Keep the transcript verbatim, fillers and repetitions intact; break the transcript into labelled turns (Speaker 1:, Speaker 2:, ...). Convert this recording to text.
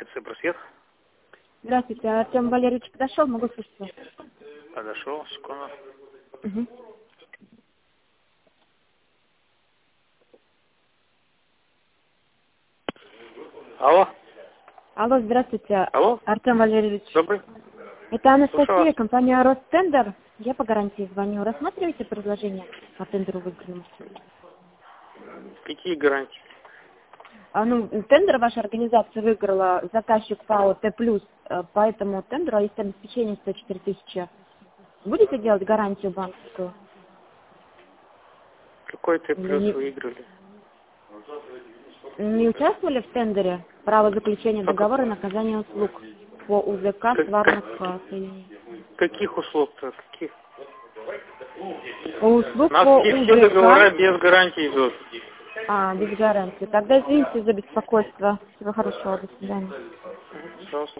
Speaker 1: Просвет.
Speaker 2: Здравствуйте, Артем Валерьевич подошел, могу слышать вас?
Speaker 1: Подошел, секунду.
Speaker 2: Угу.
Speaker 1: Алло.
Speaker 2: Алло, здравствуйте,
Speaker 1: Алло.
Speaker 2: Артем Валерьевич.
Speaker 1: Добрый.
Speaker 2: Это
Speaker 1: Слушаю
Speaker 2: Анастасия,
Speaker 1: вас.
Speaker 2: компания Ростендер. Я по гарантии звоню. Рассматриваете предложение по тендеру выигранному?
Speaker 1: Какие гарантии?
Speaker 2: А, ну, тендер ваша организация выиграла, заказчик ПАО Т+, э, по этому тендеру есть обеспечение сто четыре тысячи. Будете делать гарантию банковскую?
Speaker 1: Какой Т
Speaker 2: Или
Speaker 1: плюс
Speaker 2: не,
Speaker 1: выиграли?
Speaker 2: не участвовали в тендере? Право заключения
Speaker 1: А как-
Speaker 2: договора и наказания услуг по УЗК
Speaker 1: как-
Speaker 2: сварных
Speaker 1: как-
Speaker 2: э, соединений.
Speaker 1: каких услуг-то? Каких?
Speaker 2: Услуг
Speaker 1: У нас
Speaker 2: по
Speaker 1: все, все договора
Speaker 2: УЗК.
Speaker 1: без гарантии идут.
Speaker 2: А, без гарантии. Тогда извините за беспокойство. Всего хорошего. До свидания.
Speaker 1: Пожалуйста.